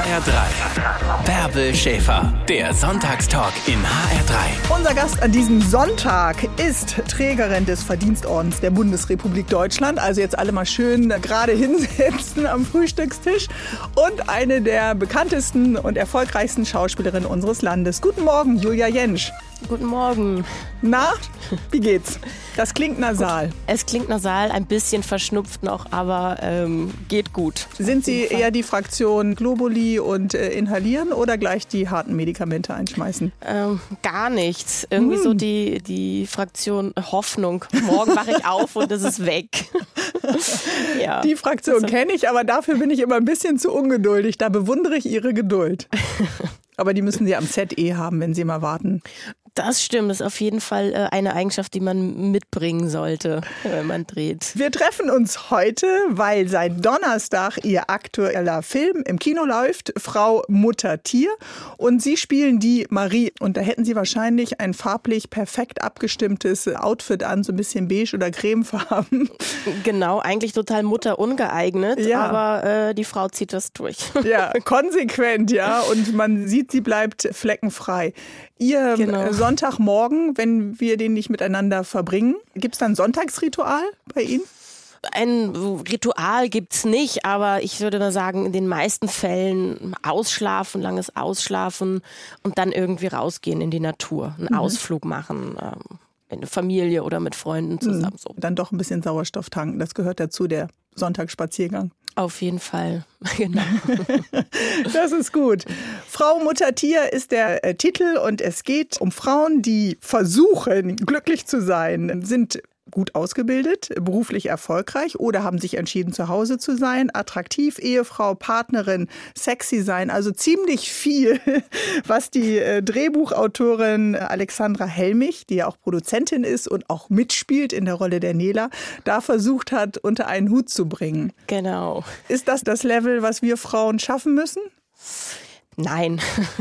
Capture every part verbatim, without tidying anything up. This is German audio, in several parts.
H R drei. Bärbel Schäfer, der Sonntagstalk in H R drei. Unser Gast an diesem Sonntag ist Trägerin des Verdienstordens der Bundesrepublik Deutschland. Also jetzt alle mal schön gerade hinsetzen am Frühstückstisch. Und eine der bekanntesten und erfolgreichsten Schauspielerinnen unseres Landes. Guten Morgen, Julia Jentsch. Guten Morgen. Na, wie geht's? Das klingt nasal. Es klingt nasal, ein bisschen verschnupft noch, aber ähm, geht gut. Sind Sie eher die Fraktion Globuli und äh, inhalieren oder gleich die harten Medikamente einschmeißen? Ähm, gar nichts. Irgendwie hm. so die, die Fraktion Hoffnung. Morgen wache ich auf und es ist weg. Ja. Die Fraktion also. kenne ich, aber dafür bin ich immer ein bisschen zu ungeduldig. Da bewundere ich Ihre Geduld. Aber die müssen Sie am Set eh haben, wenn Sie mal warten. Das stimmt, das ist auf jeden Fall eine Eigenschaft, die man mitbringen sollte, wenn man dreht. Wir treffen uns heute, weil seit Donnerstag Ihr aktueller Film im Kino läuft, Frau, Mutter, Tier. Und Sie spielen die Marie. Und da hätten Sie wahrscheinlich ein farblich perfekt abgestimmtes Outfit an, so ein bisschen beige oder cremefarben. Genau, eigentlich total mutterungeeignet, ja. aber äh, die Frau zieht das durch. Ja, konsequent, ja. Und man sieht, sie bleibt fleckenfrei. Ihr genau. Sonntagmorgen, wenn wir den nicht miteinander verbringen, gibt es dann ein Sonntagsritual bei Ihnen? Ein Ritual gibt's nicht, aber ich würde mal sagen, in den meisten Fällen ausschlafen, langes Ausschlafen und dann irgendwie rausgehen in die Natur, einen mhm. Ausflug machen, ähm, in der Familie oder mit Freunden zusammen. So. Dann doch ein bisschen Sauerstoff tanken, das gehört dazu, der Sonntagsspaziergang. Auf jeden Fall, genau. Das ist gut. Frau, Mutter, Tier ist der äh, Titel und es geht um Frauen, die versuchen, glücklich zu sein, sind gut ausgebildet, beruflich erfolgreich oder haben sich entschieden, zu Hause zu sein, attraktiv, Ehefrau, Partnerin, sexy sein, also ziemlich viel, was die äh, Drehbuchautorin Alexandra Helmich, die ja auch Produzentin ist und auch mitspielt in der Rolle der Nela, da versucht hat, unter einen Hut zu bringen. Genau. Ist das das Level, was wir Frauen schaffen müssen? Nein.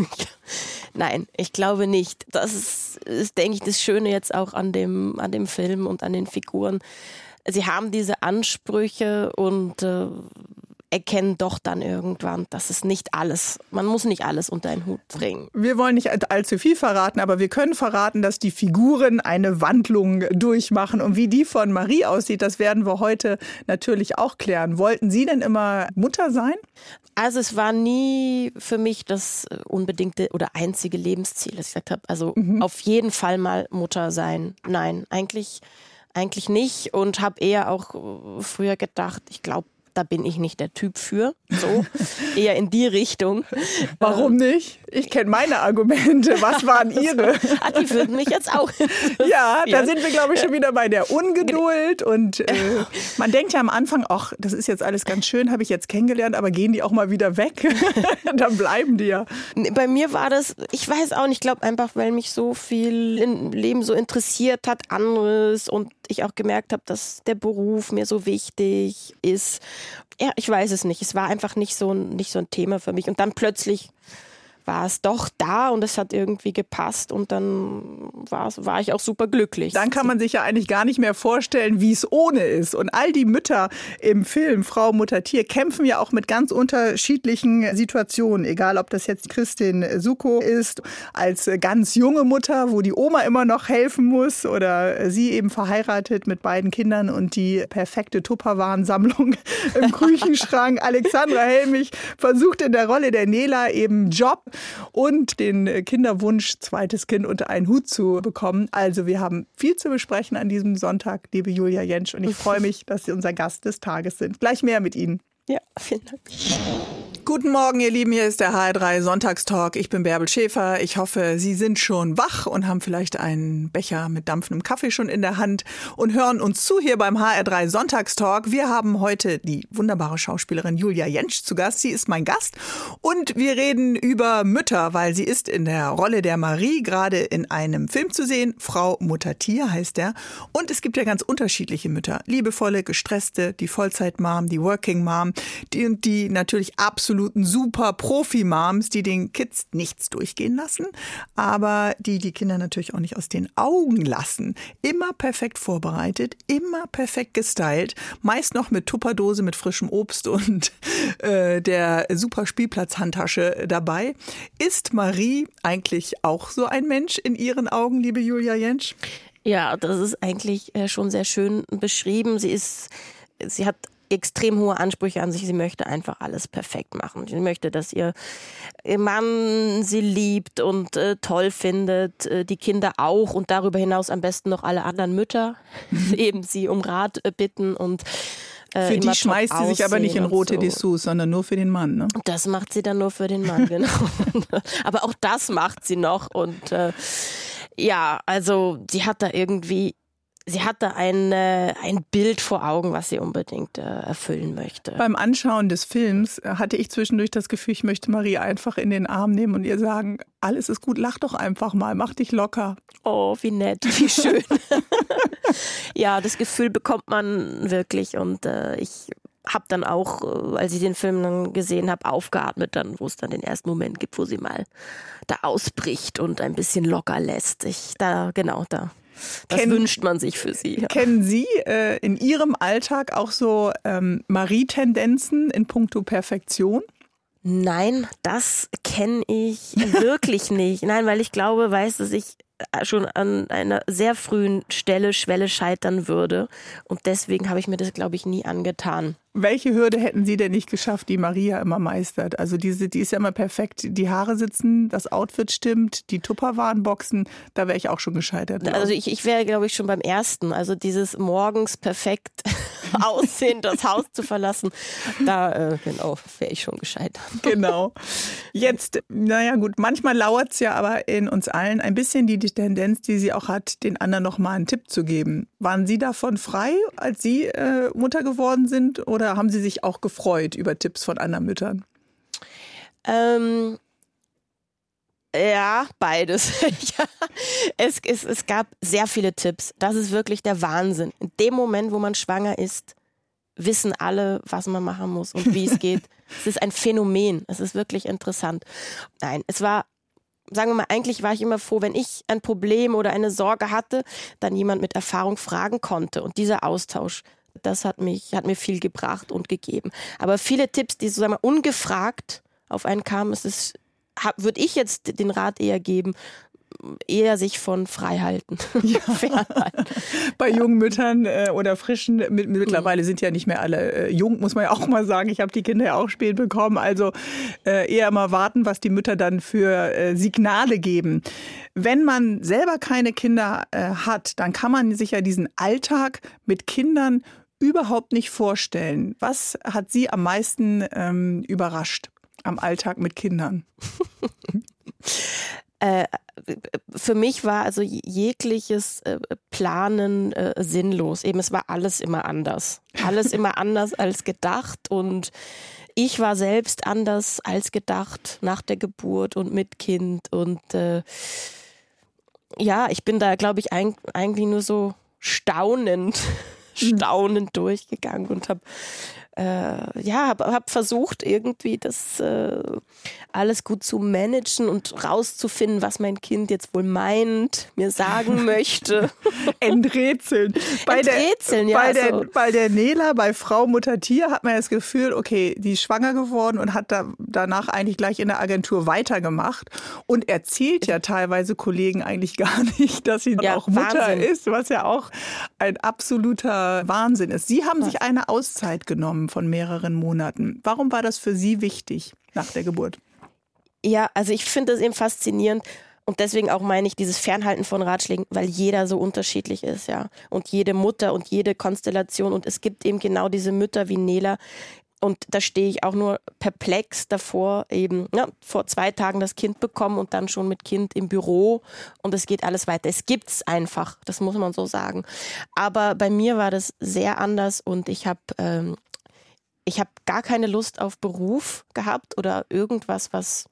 Nein, ich glaube nicht. Das ist, ist, denke ich, das Schöne jetzt auch an dem, an dem Film und an den Figuren. Sie haben diese Ansprüche und äh, erkennen doch dann irgendwann, dass es nicht alles, man muss nicht alles unter einen Hut bringen. Wir wollen nicht allzu viel verraten, aber wir können verraten, dass die Figuren eine Wandlung durchmachen. Und wie die von Marie aussieht, das werden wir heute natürlich auch klären. Wollten Sie denn immer Mutter sein? Also es war nie für mich das unbedingte oder einzige Lebensziel, das ich gesagt habe. Also mhm. auf jeden Fall mal Mutter sein. Nein, eigentlich, eigentlich nicht. Und habe eher auch früher gedacht, ich glaube, da bin ich nicht der Typ für, so, eher in die Richtung. Warum nicht? Ich kenne meine Argumente. Was waren Ihre? Ah, die würden mich jetzt auch interessieren. Ja, da sind wir, glaube ich, schon wieder bei der Ungeduld. Und äh, man denkt ja am Anfang, ach, das ist jetzt alles ganz schön, habe ich jetzt kennengelernt, aber gehen die auch mal wieder weg? Dann bleiben die ja. Bei mir war das, ich weiß auch nicht, ich glaube einfach, weil mich so viel im Leben so interessiert hat, anderes und ich auch gemerkt habe, dass der Beruf mir so wichtig ist. Ja, ich weiß es nicht. Es war einfach nicht so, nicht so ein Thema für mich. Und dann plötzlich war es doch da und es hat irgendwie gepasst und dann war, war ich auch super glücklich. Dann kann man sich ja eigentlich gar nicht mehr vorstellen, wie es ohne ist. Und all die Mütter im Film Frau, Mutter, Tier kämpfen ja auch mit ganz unterschiedlichen Situationen. Egal, ob das jetzt Kristin Suko ist, als ganz junge Mutter, wo die Oma immer noch helfen muss oder sie eben verheiratet mit beiden Kindern und die perfekte Tupperwarensammlung im Küchenschrank. Alexandra Helmich versucht in der Rolle der Nela eben Job und den Kinderwunsch, zweites Kind unter einen Hut zu bekommen. Also wir haben viel zu besprechen an diesem Sonntag, liebe Julia Jentsch. Und ich freue mich, dass Sie unser Gast des Tages sind. Gleich mehr mit Ihnen. Ja, vielen Dank. Guten Morgen, ihr Lieben, hier ist der H R drei Sonntagstalk. Ich bin Bärbel Schäfer. Ich hoffe, Sie sind schon wach und haben vielleicht einen Becher mit dampfendem Kaffee schon in der Hand und hören uns zu hier beim H R drei Sonntagstalk. Wir haben heute die wunderbare Schauspielerin Julia Jentsch zu Gast. Sie ist mein Gast und wir reden über Mütter, weil sie ist in der Rolle der Marie gerade in einem Film zu sehen. Frau, Mutter, Tier heißt der. Und es gibt ja ganz unterschiedliche Mütter. Liebevolle, gestresste, die Vollzeit-Mom, die Working Mom, die, die natürlich absolut absoluten super Profi-Moms, die den Kids nichts durchgehen lassen, aber die die Kinder natürlich auch nicht aus den Augen lassen. Immer perfekt vorbereitet, immer perfekt gestylt, meist noch mit Tupperdose mit frischem Obst und äh, der super Spielplatzhandtasche dabei. Ist Marie eigentlich auch so ein Mensch in Ihren Augen, liebe Julia Jentsch? Ja, das ist eigentlich äh, schon sehr schön beschrieben. Sie ist, sie hat extrem hohe Ansprüche an sich. Sie möchte einfach alles perfekt machen. Sie möchte, dass ihr, ihr Mann sie liebt und äh, toll findet, äh, die Kinder auch und darüber hinaus am besten noch alle anderen Mütter eben sie um Rat äh, bitten und äh, Für die schmeißt sie sich aber nicht in rote so. Dessous, sondern nur für den Mann, ne? Das macht sie dann nur für den Mann, genau. Aber auch das macht sie noch und äh, ja, also sie hat da irgendwie Sie hatte ein, äh, ein Bild vor Augen, was sie unbedingt äh, erfüllen möchte. Beim Anschauen des Films hatte ich zwischendurch das Gefühl, ich möchte Marie einfach in den Arm nehmen und ihr sagen, alles ist gut, lach doch einfach mal, mach dich locker. Oh, wie nett, wie schön. Ja, das Gefühl bekommt man wirklich und äh, ich habe dann auch, als ich den Film dann gesehen habe, aufgeatmet, dann, wo es dann den ersten Moment gibt, wo sie mal da ausbricht und ein bisschen locker lässt. Ich, da, genau, da. Das Kennen, wünscht man sich für sie. Ja. Kennen Sie äh, in Ihrem Alltag auch so ähm, Marie-Tendenzen in puncto Perfektion? Nein, das kenne ich wirklich nicht. Nein, weil ich glaube, weiß, dass ich schon an einer sehr frühen Stelle, Schwelle scheitern würde. Und deswegen habe ich mir das, glaube ich, nie angetan. Welche Hürde hätten Sie denn nicht geschafft, die Maria immer meistert? Also diese, die ist ja immer perfekt. Die Haare sitzen, das Outfit stimmt, die Tupperwarenboxen, da wäre ich auch schon gescheitert. Also ich, ich wäre, glaube ich, schon beim ersten. Also dieses morgens perfekt aussehen, das Haus zu verlassen, da äh, genau, wäre ich schon gescheitert. Genau. Jetzt, naja gut, manchmal lauert es ja aber in uns allen ein bisschen die Tendenz, die sie auch hat, den anderen noch mal einen Tipp zu geben. Waren Sie davon frei, als Sie äh, Mutter geworden sind, oder haben Sie sich auch gefreut über Tipps von anderen Müttern? Ähm, ja, beides. ja. es, es, es gab sehr viele Tipps. Das ist wirklich der Wahnsinn. In dem Moment, wo man schwanger ist, wissen alle, was man machen muss und wie es geht. Es ist ein Phänomen. Es ist wirklich interessant. Nein, es war, sagen wir mal, eigentlich war ich immer froh, wenn ich ein Problem oder eine Sorge hatte, dann jemand mit Erfahrung fragen konnte. Und dieser Austausch, das hat mich, hat mir viel gebracht und gegeben. Aber viele Tipps, die so, sagen wir, ungefragt auf einen kamen, es ist, würde ich jetzt den Rat eher geben, eher sich von frei halten. Ja. Bei jungen Müttern äh, oder frischen, mit, mittlerweile sind ja nicht mehr alle äh, jung, muss man ja auch mal sagen. Ich habe die Kinder ja auch spät bekommen. Also äh, eher mal warten, was die Mütter dann für äh, Signale geben. Wenn man selber keine Kinder äh, hat, dann kann man sich ja diesen Alltag mit Kindern überhaupt nicht vorstellen. Was hat Sie am meisten ähm, überrascht am Alltag mit Kindern? Äh, für mich war also jegliches äh, Planen äh, sinnlos. Eben, es war alles immer anders. Alles immer anders als gedacht und ich war selbst anders als gedacht nach der Geburt und mit Kind und äh, ja, ich bin da, glaube ich, ein, eigentlich nur so staunend, staunend durchgegangen und habe Äh, ja, habe hab versucht, irgendwie das äh, alles gut zu managen und rauszufinden, was mein Kind jetzt wohl meint, mir sagen möchte. Enträtseln. Bei Enträtseln, der, ja. Bei der, so. bei der Nela, bei Frau Mutter Tier, hat man das Gefühl, okay, die ist schwanger geworden und hat da, danach eigentlich gleich in der Agentur weitergemacht und erzählt ja teilweise Kollegen eigentlich gar nicht, dass sie ja, auch Mutter Wahnsinn. ist, was ja auch ein absoluter Wahnsinn ist. Sie haben sich eine Auszeit genommen von mehreren Monaten. Warum war das für Sie wichtig nach der Geburt? Ja, also ich finde das eben faszinierend und deswegen auch meine ich dieses Fernhalten von Ratschlägen, weil jeder so unterschiedlich ist, ja. Und jede Mutter und jede Konstellation und es gibt eben genau diese Mütter wie Nela und da stehe ich auch nur perplex davor, eben ja, vor zwei Tagen das Kind bekommen und dann schon mit Kind im Büro und es geht alles weiter. Es gibt's einfach, das muss man so sagen. Aber bei mir war das sehr anders und ich habe ähm, Ich habe gar keine Lust auf Beruf gehabt oder irgendwas, was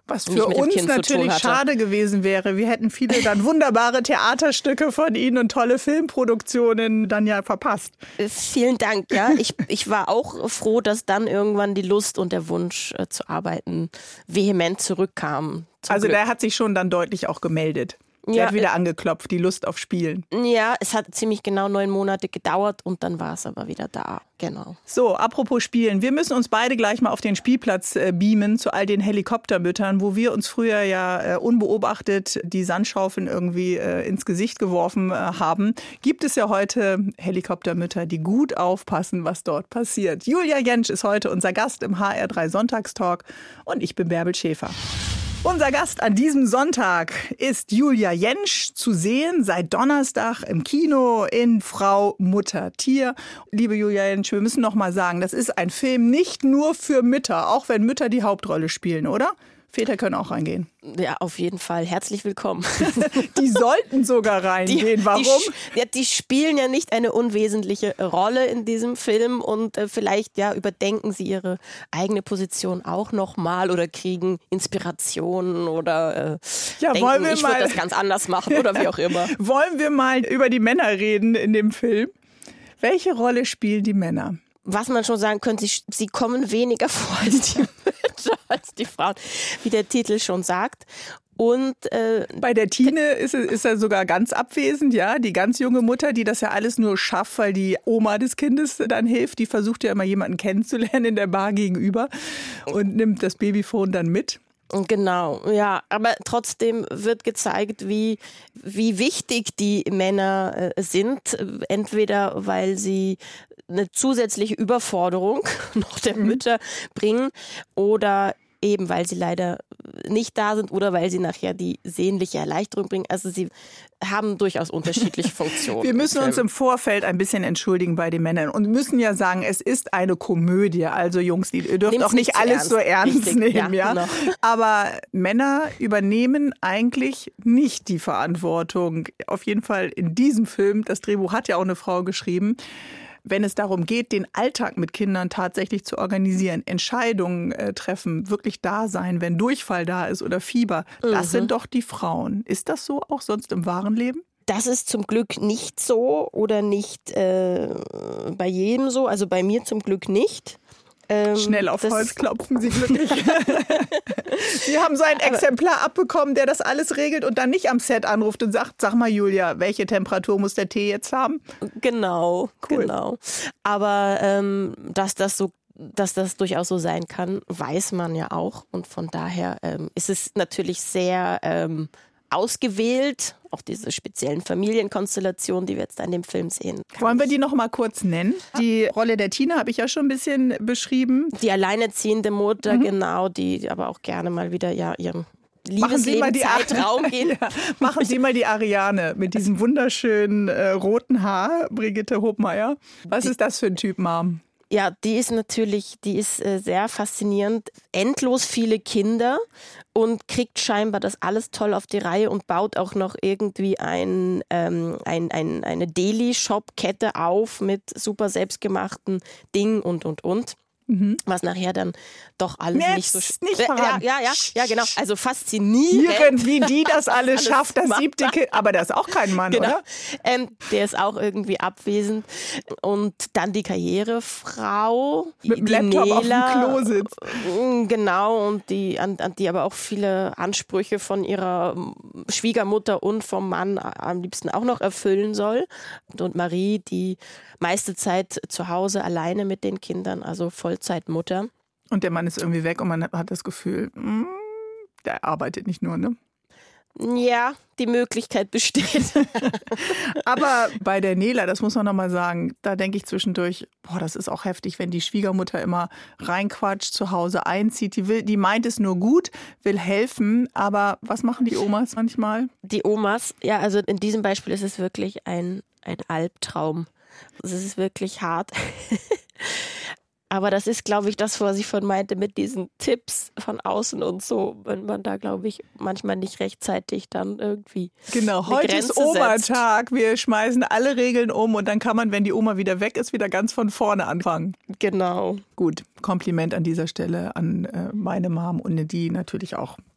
Was für uns natürlich schade gewesen wäre. Wir hätten viele dann wunderbare Theaterstücke von Ihnen und tolle Filmproduktionen dann ja verpasst. Vielen Dank. Ja, ich, ich war auch froh, dass dann irgendwann die Lust und der Wunsch äh, zu arbeiten vehement zurückkam. Also Glück. Der hat sich schon dann deutlich auch gemeldet. Der Ja, hat wieder angeklopft, die Lust auf Spielen. Ja, es hat ziemlich genau neun Monate gedauert und dann war es aber wieder da. Genau. So, apropos Spielen. Wir müssen uns beide gleich mal auf den Spielplatz äh, beamen zu all den Helikoptermüttern, wo wir uns früher ja äh, unbeobachtet die Sandschaufeln irgendwie äh, ins Gesicht geworfen äh, haben. Gibt es ja heute Helikoptermütter, die gut aufpassen, was dort passiert. Julia Jentsch ist heute unser Gast im H R drei Sonntagstalk und ich bin Bärbel Schäfer. Unser Gast an diesem Sonntag ist Julia Jentsch, zu sehen seit Donnerstag im Kino in Frau, Mutter, Tier. Liebe Julia Jentsch, wir müssen noch mal sagen, das ist ein Film nicht nur für Mütter, auch wenn Mütter die Hauptrolle spielen, oder? Väter können auch reingehen. Ja, auf jeden Fall. Herzlich willkommen. Die sollten sogar reingehen. Die, Warum? Die, ja, die spielen ja nicht eine unwesentliche Rolle in diesem Film und äh, vielleicht ja überdenken sie ihre eigene Position auch nochmal oder kriegen Inspirationen oder äh, ja, denken, wollen wir ich mal, würde das ganz anders machen oder wie auch immer. Wollen wir mal über die Männer reden in dem Film? Welche Rolle spielen die Männer? Was man schon sagen könnte, sie, sie kommen weniger vor als die Mütter, als die Frauen, wie der Titel schon sagt. Und äh, bei der Tine ist, ist er sogar ganz abwesend, ja, die ganz junge Mutter, die das ja alles nur schafft, weil die Oma des Kindes dann hilft. Die versucht ja immer jemanden kennenzulernen in der Bar gegenüber und nimmt das Babyphone dann mit. Genau, ja, aber trotzdem wird gezeigt, wie, wie wichtig die Männer äh, sind, entweder weil sie eine zusätzliche Überforderung noch der Mütter bringen oder eben weil sie leider nicht da sind oder weil sie nachher die sehnliche Erleichterung bringen. Also sie haben durchaus unterschiedliche Funktionen. Wir müssen uns im Vorfeld ein bisschen entschuldigen bei den Männern und müssen ja sagen, es ist eine Komödie. Also Jungs, ihr dürft Nehmt's auch nicht, nicht alles ernst. so ernst Richtig. nehmen. Ja, ja? Genau. Aber Männer übernehmen eigentlich nicht die Verantwortung. Auf jeden Fall in diesem Film, das Drehbuch hat ja auch eine Frau geschrieben, wenn es darum geht, den Alltag mit Kindern tatsächlich zu organisieren, Entscheidungen äh, treffen, wirklich da sein, wenn Durchfall da ist oder Fieber, mhm. das sind doch die Frauen. Ist das so auch sonst im wahren Leben? Das ist zum Glück nicht so oder nicht äh, bei jedem so, also bei mir zum Glück nicht. Ähm, Schnell auf Holz klopfen, Sie glücklich. Sie haben so ein Exemplar abbekommen, der das alles regelt und dann nicht am Set anruft und sagt, sag mal Julia, welche Temperatur muss der Tee jetzt haben? Genau, cool. genau. Aber ähm, dass das so dass das durchaus so sein kann, weiß man ja auch. Und von daher ähm, ist es natürlich sehr ähm, ausgewählt, auch diese speziellen Familienkonstellationen, die wir jetzt an dem Film sehen. Wollen wir die noch mal kurz nennen? Die Rolle der Tina habe ich ja schon ein bisschen beschrieben. Die alleinerziehende Mutter, mhm. genau, die aber auch gerne mal wieder ja ihrem Liebeslebenszeitraum gehen. Ja, machen Sie mal die Ariane mit diesem wunderschönen äh, roten Haar, Brigitte Hobmeier. Was die, ist das für ein Typ, Mom? Ja, die ist natürlich, die ist äh, sehr faszinierend. Endlos viele Kinder und kriegt scheinbar das alles toll auf die Reihe und baut auch noch irgendwie ein, ähm, ein, ein, eine Deli-Shop-Kette auf mit super selbstgemachten Dingen und, und, und. Mhm. Was nachher dann doch alles Netz, nicht so nicht äh, ja, ja, ja, ja, genau. Also faszinierend, wie die das alles schafft, das siebte Kind. Aber der ist auch kein Mann, genau. oder? Ähm, der ist auch irgendwie abwesend. Und dann die Karrierefrau, mit dem die Laptop Nela, auf dem Klo sitzt. Genau, und die, an, an die aber auch viele Ansprüche von ihrer Schwiegermutter und vom Mann am liebsten auch noch erfüllen soll. Und, und Marie, die meiste Zeit zu Hause alleine mit den Kindern, also Vollzeitmutter. Und der Mann ist irgendwie weg und man hat das Gefühl, mh, der arbeitet nicht nur, ne? Ja, die Möglichkeit besteht. Aber bei der Nela, das muss man nochmal sagen, da denke ich zwischendurch, boah, das ist auch heftig, wenn die Schwiegermutter immer reinquatscht, zu Hause einzieht. Die will, die meint es nur gut, will helfen, aber was machen die Omas manchmal? Die Omas, ja, also in diesem Beispiel ist es wirklich ein, ein Albtraum. Es ist wirklich hart. Aber das ist, glaube ich, das, was ich von meinte mit diesen Tipps von außen und so, wenn man da, glaube ich, manchmal nicht rechtzeitig dann irgendwie Genau, heute Grenze ist Oma-Tag, wir schmeißen alle Regeln um und dann kann man, wenn die Oma wieder weg ist, wieder ganz von vorne anfangen. Genau. Gut, Kompliment an dieser Stelle an äh, meine Mom und die natürlich auch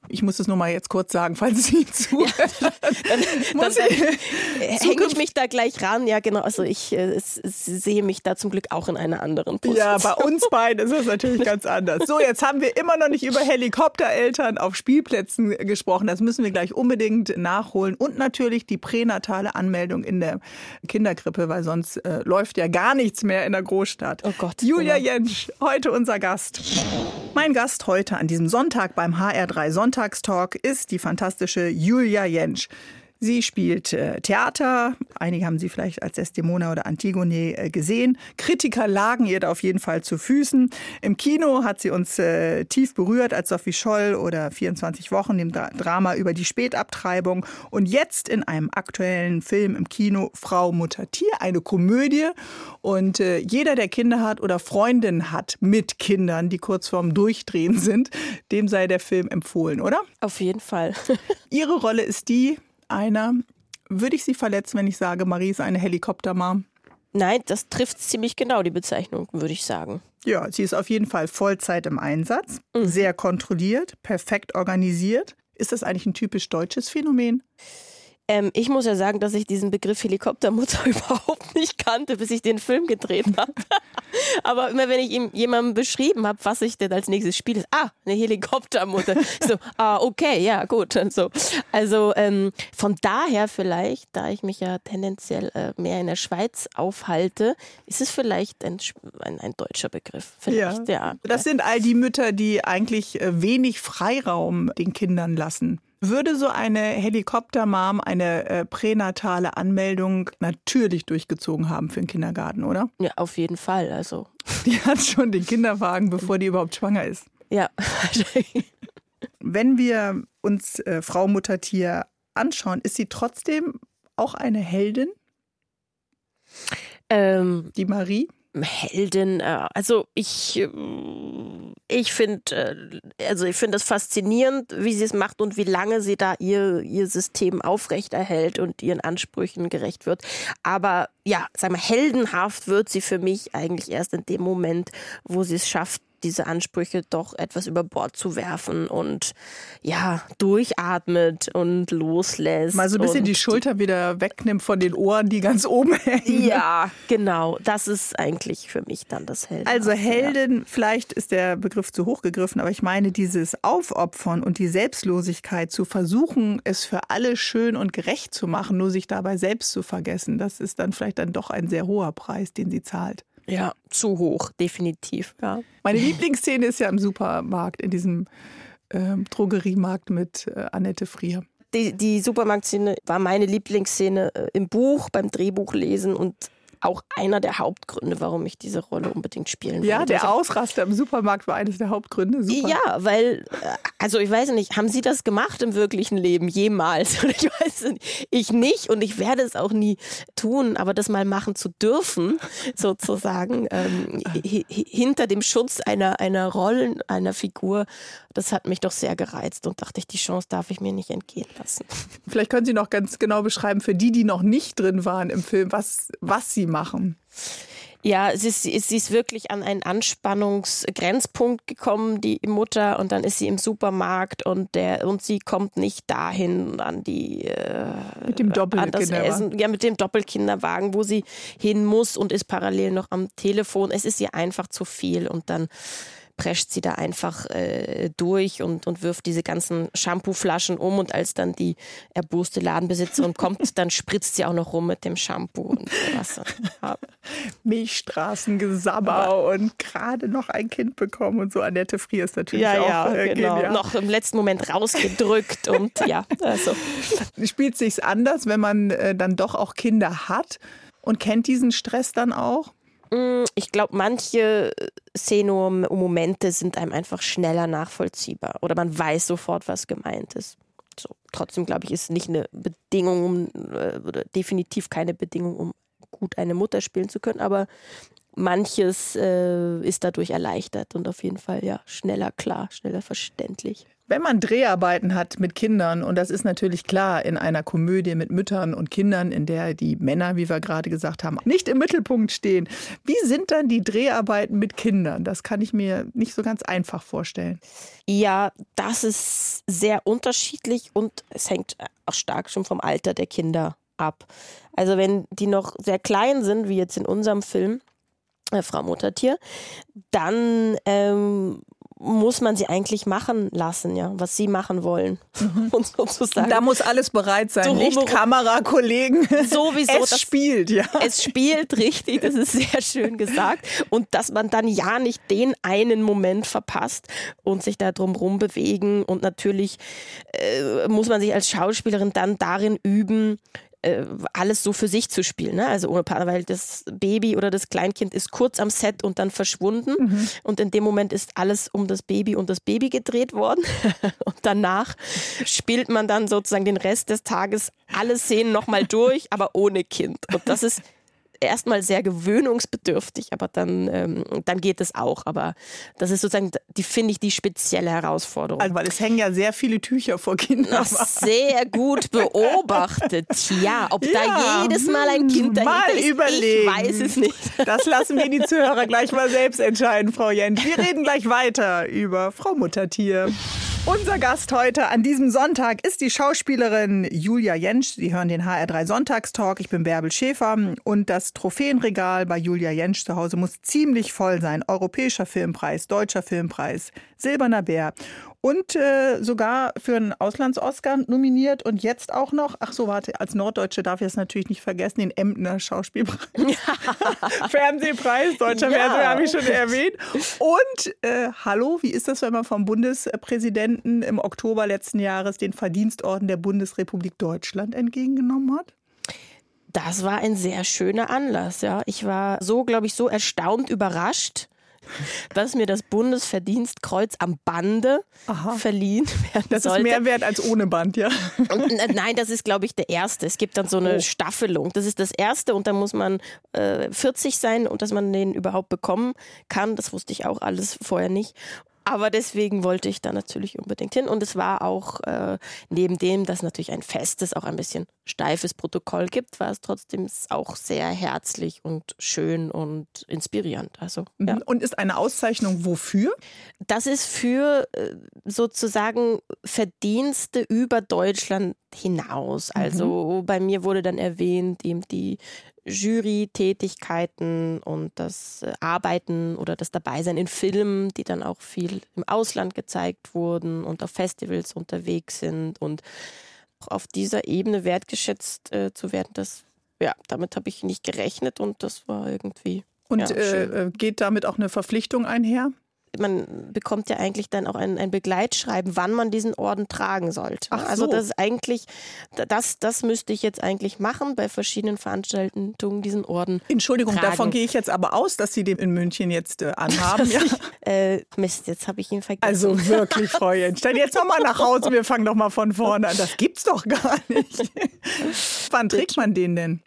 Ich muss es nur mal jetzt kurz sagen, falls Sie zuhören. Ja, dann dann, dann hänge ich mich da gleich ran. Ja, genau. Also ich äh, s- s- sehe mich da zum Glück auch in einer anderen Position. Ja, bei uns beiden ist das natürlich ganz anders. So, jetzt haben wir immer noch nicht über Helikoptereltern auf Spielplätzen gesprochen. Das müssen wir gleich unbedingt nachholen. Und natürlich die pränatale Anmeldung in der Kinderkrippe, weil sonst äh, läuft ja gar nichts mehr in der Großstadt. Oh Gott. Julia genau. Jentsch, heute unser Gast. Mein Gast heute an diesem Sonntag beim H R drei Sonntagstalk ist die fantastische Julia Jentsch. Sie spielt äh, Theater. Einige haben sie vielleicht als Desdemona oder Antigone äh, gesehen. Kritiker lagen ihr da auf jeden Fall zu Füßen. Im Kino hat sie uns äh, tief berührt als Sophie Scholl oder vierundzwanzig Wochen, dem Dra- Drama über die Spätabtreibung. Und jetzt in einem aktuellen Film im Kino Frau, Mutter, Tier, eine Komödie. Und äh, jeder, der Kinder hat oder Freundinnen hat mit Kindern, die kurz vorm Durchdrehen sind, dem sei der Film empfohlen, oder? Auf jeden Fall. Ihre Rolle ist die einer, würde ich Sie verletzen, wenn ich sage, Marie ist eine Helikoptermom? Nein, das trifft ziemlich genau, die Bezeichnung, würde ich sagen. Ja, sie ist auf jeden Fall Vollzeit im Einsatz, mhm. sehr kontrolliert, perfekt organisiert. Ist das eigentlich ein typisch deutsches Phänomen? Ähm, ich muss ja sagen, dass ich diesen Begriff Helikoptermutter überhaupt nicht kannte, bis ich den Film gedreht habe. Aber immer wenn ich ihm jemandem beschrieben habe, was ich denn als nächstes spiele, ist, ah, eine Helikoptermutter. So, ah, okay, ja, gut. Und so. Also ähm, von daher vielleicht, da ich mich ja tendenziell äh, mehr in der Schweiz aufhalte, ist es vielleicht ein, ein, ein deutscher Begriff. Vielleicht, ja. ja. Das sind all die Mütter, die eigentlich wenig Freiraum den Kindern lassen. Würde so eine Helikoptermom eine äh, pränatale Anmeldung natürlich durchgezogen haben für den Kindergarten, oder? Ja, auf jeden Fall. Also. Die hat schon den Kinderwagen, bevor die überhaupt schwanger ist. Ja. Wenn wir uns äh, Frau, Mutter, Tier anschauen, ist sie trotzdem auch eine Heldin? Ähm, die Marie? Heldin, also ich, ich finde, also ich finde es faszinierend, wie sie es macht und wie lange sie da ihr, ihr System aufrechterhält und ihren Ansprüchen gerecht wird. Aber ja, sag mal, heldenhaft wird sie für mich eigentlich erst in dem Moment, wo sie es schafft, diese Ansprüche doch etwas über Bord zu werfen und ja, durchatmet und loslässt. Mal so ein bisschen die Schulter wieder wegnimmt von den Ohren, die ganz oben hängen. Ja, genau. Das ist eigentlich für mich dann das Helden. Also Heldin, ja. Vielleicht ist der Begriff zu hoch gegriffen, aber ich meine dieses Aufopfern und die Selbstlosigkeit zu versuchen, es für alle schön und gerecht zu machen, nur sich dabei selbst zu vergessen, das ist dann vielleicht dann doch ein sehr hoher Preis, den sie zahlt. Ja, zu hoch, definitiv. Ja. Meine Lieblingsszene ist ja im Supermarkt, in diesem äh, Drogeriemarkt mit äh, Annette Frier. Die, die Supermarktszene war meine Lieblingsszene äh, im Buch, beim Drehbuchlesen und auch einer der Hauptgründe, warum ich diese Rolle unbedingt spielen wollte. Ja, der Ausraster im Supermarkt war eines der Hauptgründe. Super. Ja, weil, also ich weiß nicht, haben Sie das gemacht im wirklichen Leben jemals? Ich weiß nicht, ich nicht und ich werde es auch nie tun, aber das mal machen zu dürfen, sozusagen, ähm, h- hinter dem Schutz einer, einer Rolle, einer Figur, das hat mich doch sehr gereizt und dachte ich, die Chance darf ich mir nicht entgehen lassen. Vielleicht können Sie noch ganz genau beschreiben, für die, die noch nicht drin waren im Film, was, was Sie machen. Ja, sie ist, sie ist wirklich an einen Anspannungsgrenzpunkt gekommen, die Mutter, und dann ist sie im Supermarkt und der und sie kommt nicht dahin an die äh, mit dem Doppelkinderwagen. Ja, mit dem Doppelkinderwagen, wo sie hin muss und ist parallel noch am Telefon. Es ist ihr einfach zu viel und dann prescht sie da einfach äh, durch und, und wirft diese ganzen Shampooflaschen um und als dann die erboste Ladenbesitzerin kommt, dann spritzt sie auch noch rum mit dem Shampoo und Wasser. Ja. Milchstraßengesabber und gerade noch ein Kind bekommen und so. Annette Frier ist natürlich ja, auch ja, äh, genau. genial. Noch im letzten Moment rausgedrückt und ja, also. Spielt sich's anders, wenn man äh, dann doch auch Kinder hat und kennt diesen Stress dann auch? Ich glaube, manche Szenen-Momente sind einem einfach schneller nachvollziehbar oder man weiß sofort, was gemeint ist. So, trotzdem glaube ich, ist nicht eine Bedingung, um, oder definitiv keine Bedingung, um gut eine Mutter spielen zu können, aber manches äh, ist dadurch erleichtert und auf jeden Fall ja schneller klar, schneller verständlich. Wenn man Dreharbeiten hat mit Kindern, und das ist natürlich klar in einer Komödie mit Müttern und Kindern, in der die Männer, wie wir gerade gesagt haben, nicht im Mittelpunkt stehen. Wie sind dann die Dreharbeiten mit Kindern? Das kann ich mir nicht so ganz einfach vorstellen. Ja, das ist sehr unterschiedlich und es hängt auch stark schon vom Alter der Kinder ab. Also wenn die noch sehr klein sind, wie jetzt in unserem Film, äh, Frau Muttertier, dann ähm, muss man sie eigentlich machen lassen, ja, was sie machen wollen. Mhm. Und sozusagen. Da muss alles bereit sein. Licht, Kamera, Kollegen. Sowieso. Es spielt, ja. Es spielt, richtig, das ist sehr schön gesagt. Und dass man dann ja nicht den einen Moment verpasst und sich da drumherum bewegen. Und natürlich äh, muss man sich als Schauspielerin dann darin üben, alles so für sich zu spielen, ne? Also ohne Partner, weil das Baby oder das Kleinkind ist kurz am Set und dann verschwunden mhm. und in dem Moment ist alles um das Baby und das Baby gedreht worden und danach spielt man dann sozusagen den Rest des Tages alle Szenen nochmal durch, aber ohne Kind und das ist erstmal sehr gewöhnungsbedürftig, aber dann, ähm, dann geht es auch. Aber das ist sozusagen, die finde ich, die spezielle Herausforderung. Also, weil es hängen ja sehr viele Tücher vor Kindern. Ach, sehr gut beobachtet. Ja, ob ja, da jedes Mal ein Kind dahinter mal ist, überlegen. Ich weiß es nicht. Das lassen wir die Zuhörer gleich mal selbst entscheiden, Frau Jentsch. Wir reden gleich weiter über Frau Muttertier. Unser Gast heute an diesem Sonntag ist die Schauspielerin Julia Jentsch. Sie hören den H R drei Sonntagstalk. Ich bin Bärbel Schäfer und das Trophäenregal bei Julia Jentsch zu Hause muss ziemlich voll sein. Europäischer Filmpreis, Deutscher Filmpreis, Silberner Bär und äh, sogar für einen Auslands-Oscar nominiert und jetzt auch noch, ach so, warte, als Norddeutsche darf ich es natürlich nicht vergessen, den Emdener Schauspielpreis. Ja. Fernsehpreis, Deutscher ja. Fernsehpreis habe ich schon erwähnt. Und äh, hallo, wie ist das, wenn man vom Bundespräsidenten im Oktober letzten Jahres den Verdienstorden der Bundesrepublik Deutschland entgegengenommen hat? Das war ein sehr schöner Anlass, ja. Ich war so, glaube ich, so erstaunt überrascht, dass mir das Bundesverdienstkreuz am Bande Aha. verliehen werden Das sollte. ist mehr wert als ohne Band, ja? Und, nein, das ist, glaube ich, der erste. Es gibt dann so eine oh. Staffelung. Das ist das erste und dann muss man äh, vierzig sein und dass man den überhaupt bekommen kann. Das wusste ich auch alles vorher nicht. Aber deswegen wollte ich da natürlich unbedingt hin. Und es war auch äh, neben dem, dass natürlich ein festes, auch ein bisschen steifes Protokoll gibt, war es trotzdem auch sehr herzlich und schön und inspirierend. Also, ja. Und ist eine Auszeichnung wofür? Das ist für äh, sozusagen Verdienste über Deutschland hinaus. Also mhm. bei mir wurde dann erwähnt, eben die Jury-Tätigkeiten und das Arbeiten oder das Dabeisein in Filmen, die dann auch viel im Ausland gezeigt wurden und auf Festivals unterwegs sind und auf dieser Ebene wertgeschätzt äh, zu werden, das, ja, damit habe ich nicht gerechnet und das war irgendwie Und ja, äh, geht damit auch eine Verpflichtung einher? Man bekommt ja eigentlich dann auch ein, ein Begleitschreiben, wann man diesen Orden tragen sollte. Ach so. Also das ist eigentlich, das, das müsste ich jetzt eigentlich machen, bei verschiedenen Veranstaltungen diesen Orden Entschuldigung, tragen. Davon gehe ich jetzt aber aus, dass Sie den in München jetzt äh, anhaben. Ja. äh, Mist, jetzt habe ich ihn vergessen. Also wirklich, Frau Jentsch, dann jetzt nochmal nach Hause, wir fangen nochmal von vorne an. Das gibt's doch gar nicht. Wann trägt man den denn?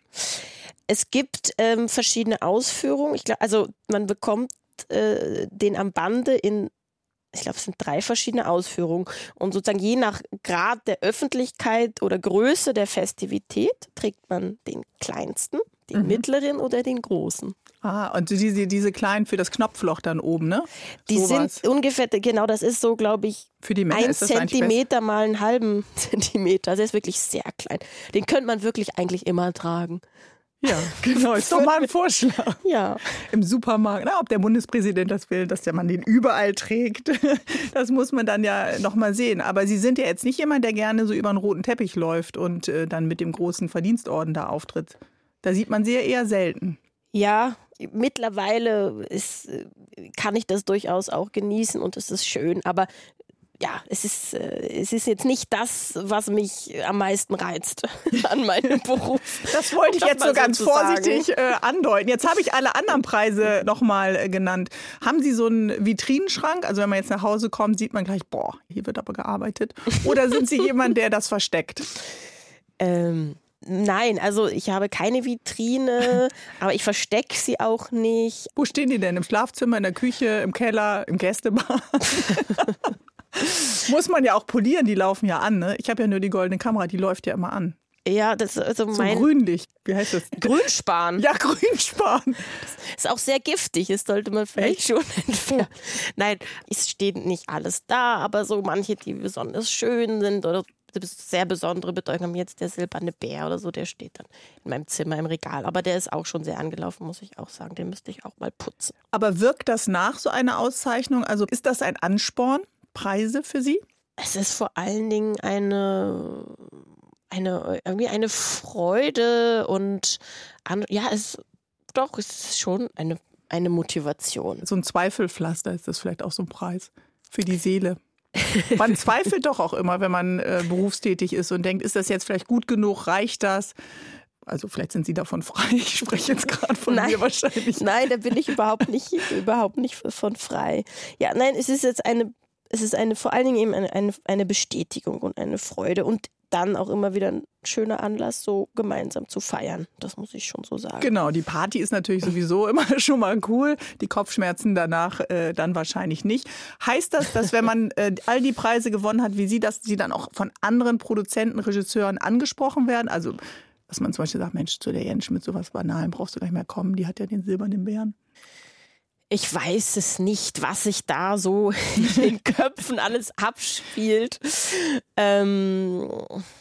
Es gibt ähm, verschiedene Ausführungen. Ich glaube, also man bekommt den am Bande in, ich glaube, es sind drei verschiedene Ausführungen. Und sozusagen je nach Grad der Öffentlichkeit oder Größe der Festivität trägt man den kleinsten, den mhm. mittleren oder den großen. Ah, und diese, diese kleinen für das Knopfloch dann oben, ne? Die so sind was. ungefähr, genau, das ist so, glaube ich, für die Männer ein ist das Zentimeter mal einen halben Zentimeter. Also der ist wirklich sehr klein. Den könnte man wirklich eigentlich immer tragen. Ja, genau, ist doch mal ein Vorschlag. Ja. Im Supermarkt, na, ob der Bundespräsident das will, dass der Mann den überall trägt, das muss man dann ja noch mal sehen. Aber Sie sind ja jetzt nicht jemand, der gerne so über einen roten Teppich läuft und äh, dann mit dem großen Verdienstorden da auftritt. Da sieht man Sie ja eher selten. Ja, mittlerweile ist, kann ich das durchaus auch genießen und es ist schön, aber ja, es ist, es ist jetzt nicht das, was mich am meisten reizt an meinem Beruf. Das wollte ich jetzt so ganz so vorsichtig äh, andeuten. Jetzt habe ich alle anderen Preise nochmal äh, genannt. Haben Sie so einen Vitrinenschrank? Also wenn man jetzt nach Hause kommt, sieht man gleich, boah, hier wird aber gearbeitet. Oder sind Sie jemand, der das versteckt? Ähm, Nein, also ich habe keine Vitrine, aber ich verstecke sie auch nicht. Wo stehen die denn? Im Schlafzimmer, in der Küche, im Keller, im Gästebad? Muss man ja auch polieren, die laufen ja an. Ne? Ich habe ja nur die goldene Kamera, die läuft ja immer an. Ja, das ist also so mein... grünlich, wie heißt das? Grünspan. Ja, Grünspan. Das ist auch sehr giftig, das sollte man vielleicht Echt? schon entfernen. Nein, es steht nicht alles da, aber so manche, die besonders schön sind oder sehr besondere Bedeutung haben, jetzt der silberne Bär oder so, der steht dann in meinem Zimmer im Regal. Aber der ist auch schon sehr angelaufen, muss ich auch sagen. Den müsste ich auch mal putzen. Aber wirkt das nach, so eine Auszeichnung? Also ist das ein Ansporn, Preise für Sie? Es ist vor allen Dingen eine, eine, irgendwie eine Freude und an, ja, es, doch, es ist schon eine, eine Motivation. So ein Zweifelpflaster ist das vielleicht auch so ein Preis für die Seele. Man zweifelt doch auch immer, wenn man äh, berufstätig ist und denkt, ist das jetzt vielleicht gut genug, reicht das? Also vielleicht sind Sie davon frei. Ich spreche jetzt gerade von nein, mir wahrscheinlich. Nein, da bin ich überhaupt nicht, überhaupt nicht von frei. Ja, nein, es ist jetzt eine, es ist eine, vor allen Dingen eben eine, eine, eine Bestätigung und eine Freude und dann auch immer wieder ein schöner Anlass, so gemeinsam zu feiern. Das muss ich schon so sagen. Genau, die Party ist natürlich sowieso immer schon mal cool. Die Kopfschmerzen danach äh, dann wahrscheinlich nicht. Heißt das, dass wenn man äh, all die Preise gewonnen hat, wie Sie, dass Sie dann auch von anderen Produzenten, Regisseuren angesprochen werden? Also, dass man zum Beispiel sagt, Mensch, zu der Jentsch mit sowas Banalem brauchst du gar nicht mehr kommen. Die hat ja den silbernen Bären. Ich weiß es nicht, was sich da so in den Köpfen alles abspielt. Ähm,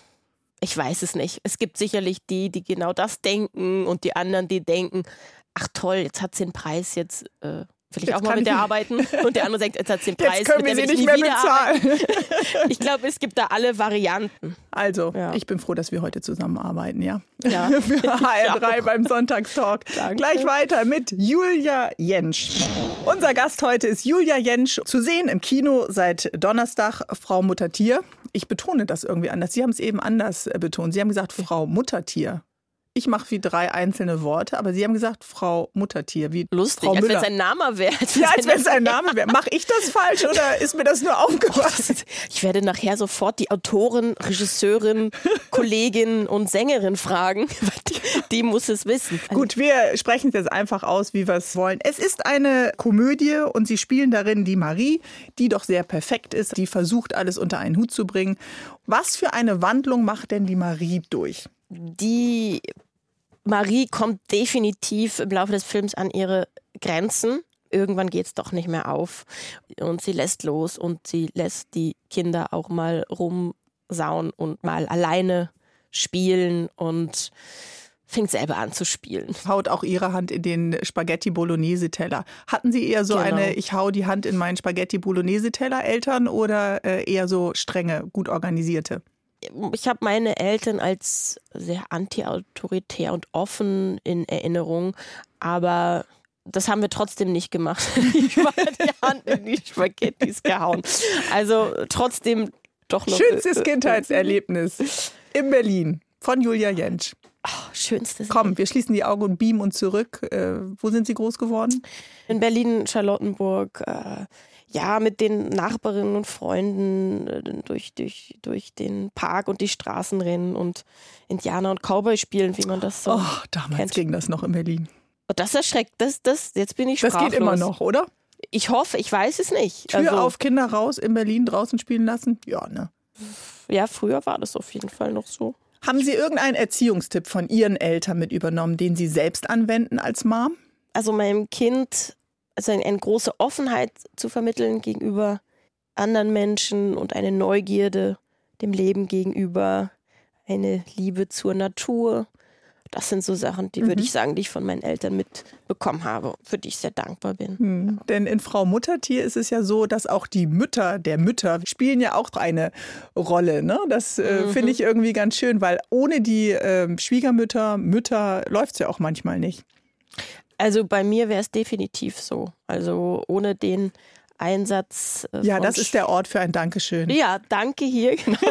ich weiß es nicht. Es gibt sicherlich die, die genau das denken und die anderen, die denken, ach toll, jetzt hat sie den Preis, jetzt äh, will ich jetzt auch mal mit der arbeiten. Und der andere sagt, jetzt hat sie den Preis, jetzt können wir sie nicht mehr bezahlen. Ich glaube, es gibt da alle Varianten. Also, ja. Ich bin froh, dass wir heute zusammenarbeiten, ja? Ja. Für H R drei beim Sonntagstalk. Danke. Gleich weiter mit Julia Jentsch. Unser Gast heute ist Julia Jentsch, zu sehen im Kino seit Donnerstag, Frau Muttertier. Ich betone das irgendwie anders. Sie haben es eben anders betont. Sie haben gesagt, Frau Muttertier. Ich mache wie drei einzelne Worte, aber Sie haben gesagt, Frau Muttertier. Wie Lustig, Frau als Müller. wenn es ein Name wäre. Ja, als wenn es ein Name wäre. Mache ich das falsch oder ist mir das nur aufgepasst? Ich werde nachher sofort die Autorin, Regisseurin, Kollegin und Sängerin fragen. Die, die muss es wissen. Gut, wir sprechen es jetzt einfach aus, wie wir es wollen. Es ist eine Komödie und Sie spielen darin die Marie, die doch sehr perfekt ist, die versucht, alles unter einen Hut zu bringen. Was für eine Wandlung macht denn die Marie durch? Die Marie kommt definitiv im Laufe des Films an ihre Grenzen. Irgendwann geht es doch nicht mehr auf. Und sie lässt los und sie lässt die Kinder auch mal rumsauen und mal alleine spielen und fängt selber an zu spielen. Haut auch ihre Hand in den Spaghetti-Bolognese-Teller. Hatten Sie eher so genau. eine, ich hau die Hand in meinen Spaghetti-Bolognese-Teller Eltern oder eher so strenge, gut organisierte? Ich habe meine Eltern als sehr anti-autoritär und offen in Erinnerung, aber das haben wir trotzdem nicht gemacht. Ich war die Hand in die Spaghettis gehauen. Also trotzdem doch noch... Schönstes Kindheitserlebnis in Berlin von Julia Jentsch. Oh, schönstes. Komm, wir schließen die Augen und beamen uns zurück. Äh, wo sind Sie groß geworden? In Berlin-Charlottenburg. Äh, Ja, mit den Nachbarinnen und Freunden äh, durch, durch, durch den Park und die Straßen rennen und Indianer und Cowboy spielen, wie man das so Oh, damals kennt. Ging das noch in Berlin. Und das erschreckt, das, das, jetzt bin ich sprachlos. Das geht immer noch, oder? Ich hoffe, ich weiß es nicht. Tür also, auf, Kinder raus, in Berlin draußen spielen lassen? Ja, ne? Ja, früher war das auf jeden Fall noch so. Haben Sie irgendeinen Erziehungstipp von Ihren Eltern mit übernommen, den Sie selbst anwenden als Mom? Also meinem Kind... Also eine große Offenheit zu vermitteln gegenüber anderen Menschen und eine Neugierde dem Leben gegenüber, eine Liebe zur Natur. Das sind so Sachen, die mhm. würde ich sagen, die ich von meinen Eltern mitbekommen habe, für die ich sehr dankbar bin. Mhm. Denn in Frau Muttertier ist es ja so, dass auch die Mütter der Mütter spielen ja auch eine Rolle. Ne? Das äh, mhm. finde ich irgendwie ganz schön, weil ohne die äh, Schwiegermütter, Mütter läuft es ja auch manchmal nicht. Also bei mir wäre es definitiv so. Also ohne den Einsatz. Äh, ja, das ist der Ort für ein Dankeschön. Ja, danke hier. Genau,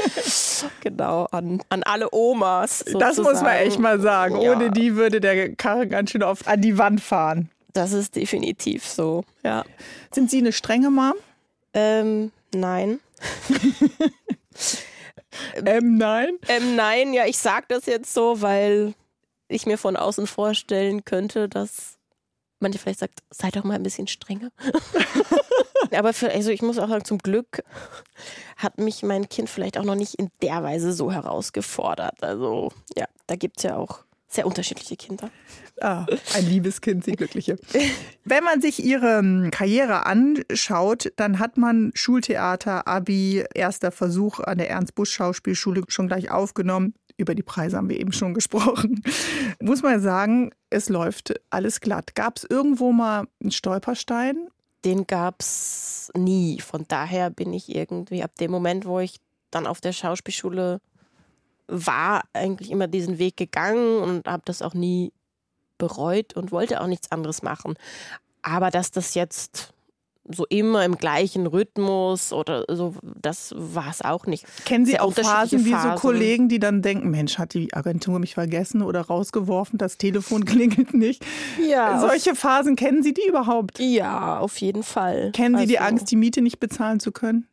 genau an, an alle Omas. Sozusagen. Das muss man echt mal sagen. Ja. Ohne die würde der Karren ganz schön oft an die Wand fahren. Das ist definitiv so, ja. Sind Sie eine strenge Mom? Ähm, nein. Ähm, nein. Ähm, nein, ja, ich sag das jetzt so, weil ich mir von außen vorstellen könnte, dass manche vielleicht sagt, sei doch mal ein bisschen strenger. Aber für, also ich muss auch sagen, zum Glück hat mich mein Kind vielleicht auch noch nicht in der Weise so herausgefordert. Also ja, da gibt es ja auch sehr unterschiedliche Kinder. Ah, ein liebes Kind, die Glückliche. Wenn man sich ihre Karriere anschaut, dann hat man Schultheater, Abi, erster Versuch an der Ernst-Busch-Schauspielschule schon gleich aufgenommen. Über die Preise haben wir eben schon gesprochen. Muss man sagen, es läuft alles glatt. Gab es irgendwo mal einen Stolperstein? Den gab es nie. Von daher bin ich irgendwie ab dem Moment, wo ich dann auf der Schauspielschule war, eigentlich immer diesen Weg gegangen und habe das auch nie bereut und wollte auch nichts anderes machen. Aber dass das jetzt so immer im gleichen Rhythmus oder so, das war es auch nicht. Kennen Sie Sehr auch Phasen wie Phasen. so Kollegen, die dann denken, Mensch, hat die Agentur mich vergessen oder rausgeworfen, das Telefon klingelt nicht? Ja. Solche Phasen, kennen Sie die überhaupt? Ja, auf jeden Fall. Kennen Sie also, die Angst, die Miete nicht bezahlen zu können?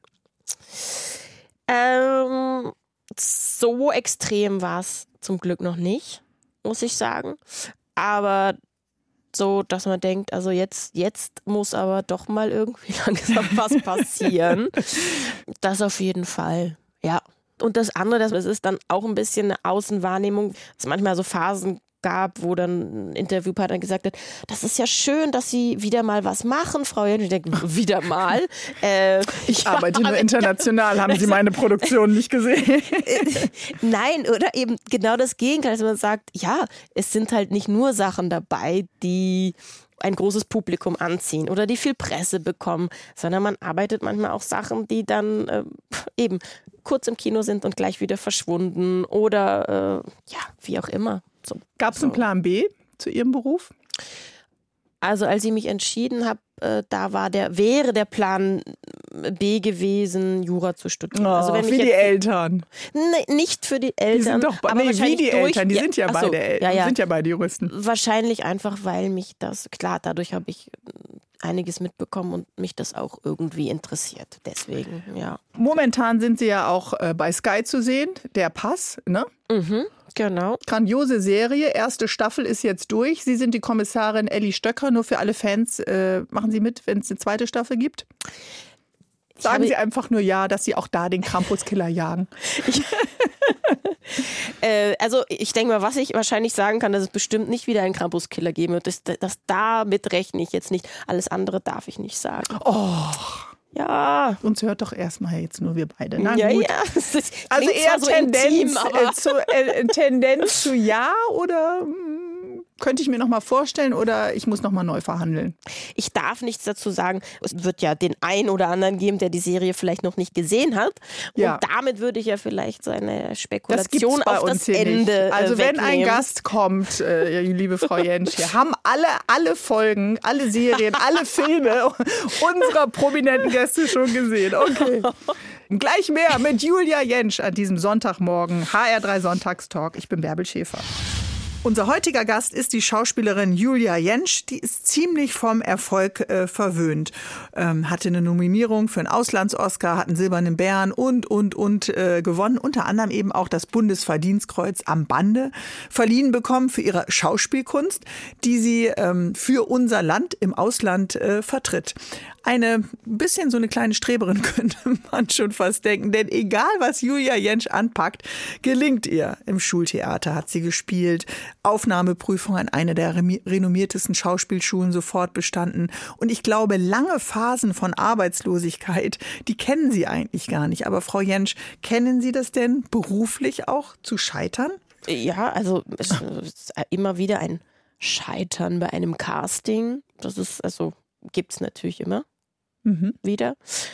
Ähm, so extrem war es zum Glück noch nicht, muss ich sagen. Aber so, dass man denkt, also jetzt, jetzt muss aber doch mal irgendwie langsam was passieren. Das auf jeden Fall, ja. Und das andere, das ist dann auch ein bisschen eine Außenwahrnehmung, dass es manchmal so Phasen gab, wo dann ein Interviewpartner gesagt hat, das ist ja schön, dass Sie wieder mal was machen, Frau Jensch. Ich denke, wieder mal. Äh, ich ja, arbeite nur international, haben Sie meine Produktion nicht gesehen? Nein, oder eben genau das Gegenteil, dass man sagt, ja, es sind halt nicht nur Sachen dabei, die ein großes Publikum anziehen oder die viel Presse bekommen, sondern man arbeitet manchmal auch Sachen, die dann äh, eben kurz im Kino sind und gleich wieder verschwunden oder äh, ja, wie auch immer. So. Gab es einen Plan B zu Ihrem Beruf? Also als ich mich entschieden habe, äh, da war der, wäre der Plan B gewesen, Jura zu studieren. Oh, also wenn für mich die jetzt, Eltern. Nee, nicht für die Eltern. Die sind doch aber nee, wie die durch, Eltern, die ja, sind ja achso, beide El- ja, ja. sind ja beide Juristen. Wahrscheinlich einfach, weil mich das, klar, dadurch habe ich einiges mitbekommen und mich das auch irgendwie interessiert. Deswegen, ja. Momentan sind Sie ja auch äh, bei Sky zu sehen, der Pass, ne? Mhm, genau. Grandiose Serie, erste Staffel ist jetzt durch. Sie sind die Kommissarin Elli Stöcker, nur für alle Fans. Äh, machen Sie mit, wenn es eine zweite Staffel gibt? Sagen Sie einfach nur ja, dass Sie auch da den Krampuskiller jagen. äh, also ich denke mal, was ich wahrscheinlich sagen kann, dass es bestimmt nicht wieder einen Krampuskiller geben wird. Das, das, damit rechne ich jetzt nicht. Alles andere darf ich nicht sagen. Oh. Ja. Uns hört doch erstmal jetzt nur wir beide. Na, ja, gut. ja. Das also eher so Tendenz, intim, aber äh, zu, äh, Tendenz zu ja oder mh, könnte ich mir noch mal vorstellen oder ich muss noch mal neu verhandeln? Ich darf nichts dazu sagen. Es wird ja den einen oder anderen geben, der die Serie vielleicht noch nicht gesehen hat. Und ja. damit würde ich ja vielleicht so eine Spekulation das bei auf uns das Ende nicht. Also äh, wenn ein wegnehmen. Gast kommt, äh, liebe Frau Jentsch, hier haben alle, alle Folgen, alle Serien, alle Filme unserer prominenten Gäste schon gesehen. Okay. Gleich mehr mit Julia Jentsch an diesem Sonntagmorgen. H R drei Sonntagstalk. Ich bin Bärbel Schäfer. Unser heutiger Gast ist die Schauspielerin Julia Jentsch. Die ist ziemlich vom Erfolg äh, verwöhnt. Ähm, hatte eine Nominierung für einen Auslands-Oscar, hat einen Silbernen Bären und, und, und äh, gewonnen. Unter anderem eben auch das Bundesverdienstkreuz am Bande verliehen bekommen für ihre Schauspielkunst, die sie ähm, für unser Land im Ausland äh, vertritt. Eine bisschen so eine kleine Streberin könnte man schon fast denken. Denn egal, was Julia Jentsch anpackt, gelingt ihr. Im Schultheater hat sie gespielt, Aufnahmeprüfung an eine der renommiertesten Schauspielschulen sofort bestanden. Und ich glaube, lange Phasen von Arbeitslosigkeit, die kennen Sie eigentlich gar nicht. Aber Frau Jentsch, kennen Sie das denn beruflich auch zu scheitern? Ja, also es ist immer wieder ein Scheitern bei einem Casting. Das ist, also gibt es natürlich immer mhm. wieder.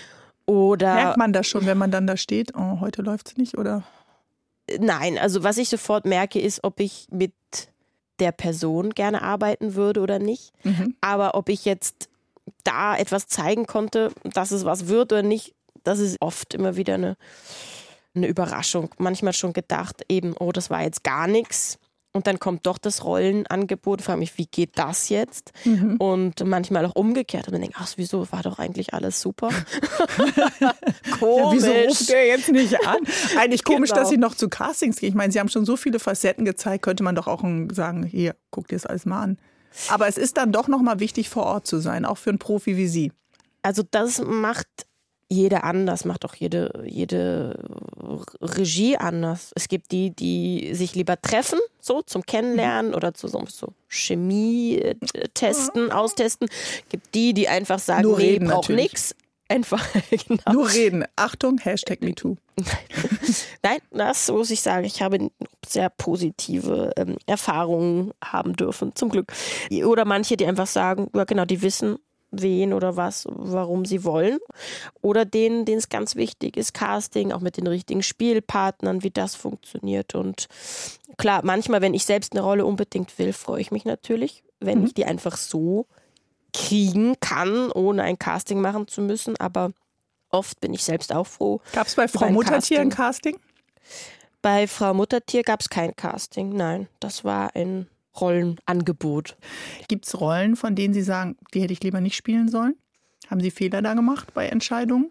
Oder merkt man das schon, wenn man dann da steht, oh, heute läuft es nicht, oder? Nein, also was ich sofort merke, ist, ob ich mit der Person gerne arbeiten würde oder nicht. Mhm. Aber ob ich jetzt da etwas zeigen konnte, dass es was wird oder nicht, das ist oft immer wieder eine, eine Überraschung. Manchmal schon gedacht, eben, oh, das war jetzt gar nichts. Und dann kommt doch das Rollenangebot, frage mich, wie geht das jetzt? Mhm. Und manchmal auch umgekehrt. Und dann denke ich, ach, wieso war doch eigentlich alles super? Komisch. Ja, wieso ruft der jetzt nicht an? Eigentlich komisch, Genau. dass Sie noch zu Castings gehen. Ich meine, Sie haben schon so viele Facetten gezeigt, könnte man doch auch sagen, hier, guck dir das alles mal an. Aber es ist dann doch nochmal wichtig, vor Ort zu sein, auch für einen Profi wie Sie. Also das macht jeder anders, macht auch jede, jede Regie anders. Es gibt die, die sich lieber treffen, so zum Kennenlernen oder zu so, so Chemie testen, austesten. Es gibt die, die einfach sagen, Nur nee, reden braucht natürlich. nichts. Einfach, genau. Nur reden. Achtung, Hashtag MeToo. Nein, das muss ich sagen. Ich habe sehr positive ähm, Erfahrungen haben dürfen, zum Glück. Oder manche, die einfach sagen, ja genau, die wissen, wen oder was, warum sie wollen. Oder denen, denen es ganz wichtig ist, Casting, auch mit den richtigen Spielpartnern, wie das funktioniert. Und klar, manchmal, wenn ich selbst eine Rolle unbedingt will, freue ich mich natürlich, wenn mhm. ich die einfach so kriegen kann, ohne ein Casting machen zu müssen. Aber oft bin ich selbst auch froh. Gab es bei Frau Muttertier ein Casting? Bei Frau Muttertier gab es kein Casting, nein. Das war ein Rollenangebot. Gibt es Rollen, von denen Sie sagen, die hätte ich lieber nicht spielen sollen? Haben Sie Fehler da gemacht bei Entscheidungen?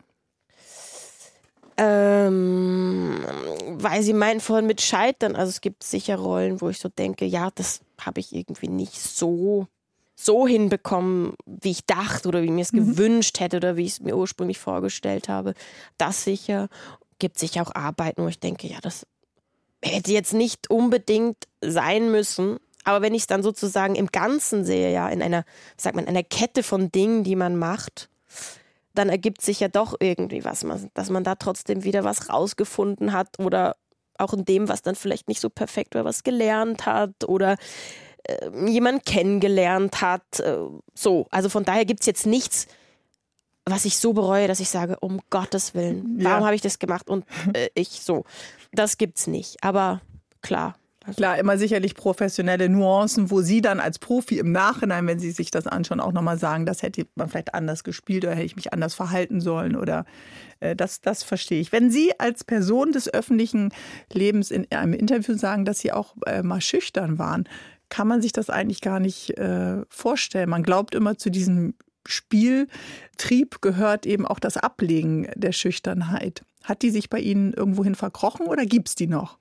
Ähm, weil Sie meinen vorhin mit Scheitern, also es gibt sicher Rollen, wo ich so denke, ja, das habe ich irgendwie nicht so, so hinbekommen, wie ich dachte oder wie ich mir es mhm. gewünscht hätte oder wie ich es mir ursprünglich vorgestellt habe. Das sicher. Gibt sicher auch Arbeiten, wo ich denke, ja, das hätte jetzt nicht unbedingt sein müssen. Aber wenn ich es dann sozusagen im Ganzen sehe, ja, in einer, sagt man, einer Kette von Dingen, die man macht, dann ergibt sich ja doch irgendwie was, dass man da trotzdem wieder was rausgefunden hat oder auch in dem, was dann vielleicht nicht so perfekt war, was gelernt hat oder äh, jemanden kennengelernt hat. Äh, so, also von daher gibt es jetzt nichts, was ich so bereue, dass ich sage, um Gottes Willen, warum ja. habe ich das gemacht und äh, ich so. Das gibt's nicht, aber klar. Also Klar, immer sicherlich professionelle Nuancen, wo Sie dann als Profi im Nachhinein, wenn Sie sich das anschauen, auch nochmal sagen, das hätte man vielleicht anders gespielt oder hätte ich mich anders verhalten sollen oder äh, das, das verstehe ich. Wenn Sie als Person des öffentlichen Lebens in einem Interview sagen, dass Sie auch äh, mal schüchtern waren, kann man sich das eigentlich gar nicht äh, vorstellen. Man glaubt immer, zu diesem Spieltrieb gehört eben auch das Ablegen der Schüchternheit. Hat die sich bei Ihnen irgendwohin verkrochen oder gibt es die noch?